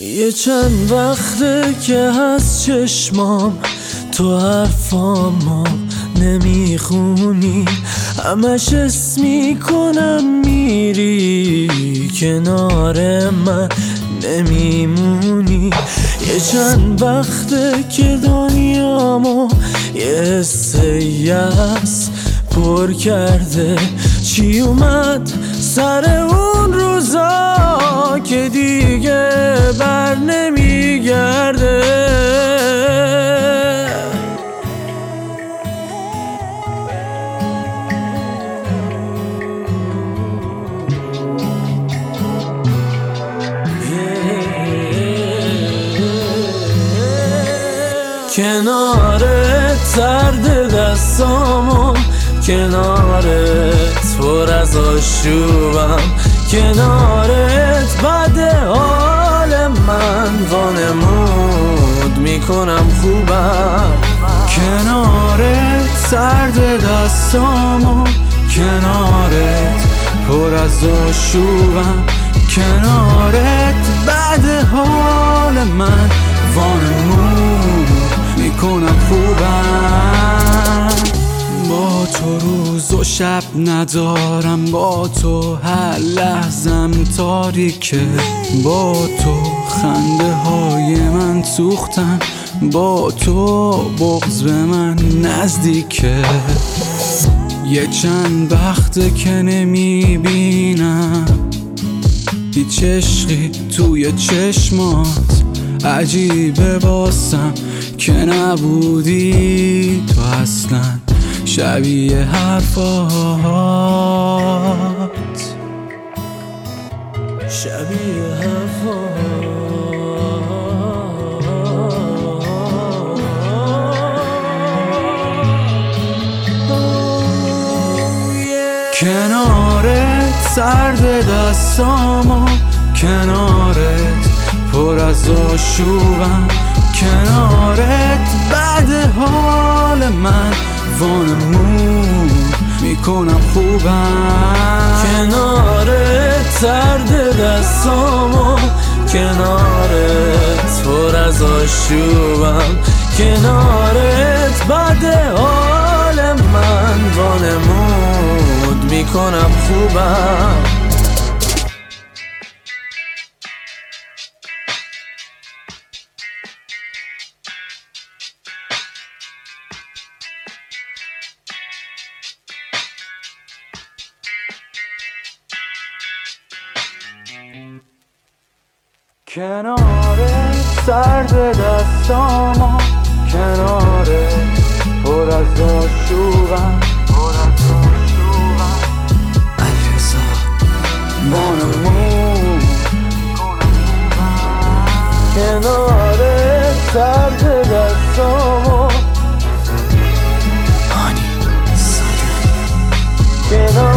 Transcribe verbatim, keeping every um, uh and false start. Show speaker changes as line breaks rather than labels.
یه چند وقته که از چشمام تو حرفامو نمیخونی، همش حس میکنم میری کنار من نمیمونی. یه چند وقته که دنیامو یه حس یأس پر کرده. چی اومد سر اون روزا که دیگه بر نمیگرده؟ کنارت سرد دستامو، کنارت پر از آشوبم، کنارت بد حال من وانمود میکنم خوبم. کنارت سرد دستامو، کنارت پر از آشوبم، کنارت بد حال من وانمود میکنم خوبم. با تو روز و شب ندارم، با تو هر لحظم تاریکه، با تو خنده های من سوختن، با تو بغض به من نزدیکه. یه چند وقته که نمیبینم هیچ عشقی توی چشمات، عجیبه واسم که نبودی تو اصلا شبیه حرفات، شبیه حرفات. کنارت سرد دستامو، کنارت پر از آشوبم، کنارت بد حال من وانمود میکنم خوبم. کنارت سرد دستامو، کنارت پر از آشوبم، کنارت بد حال من وانمود میکنم خوبم. کنارت سرد دستامو، کنارت پر از آشوبم، علیرضا وانمود. کنارت سرد دستامو، هانی ساده.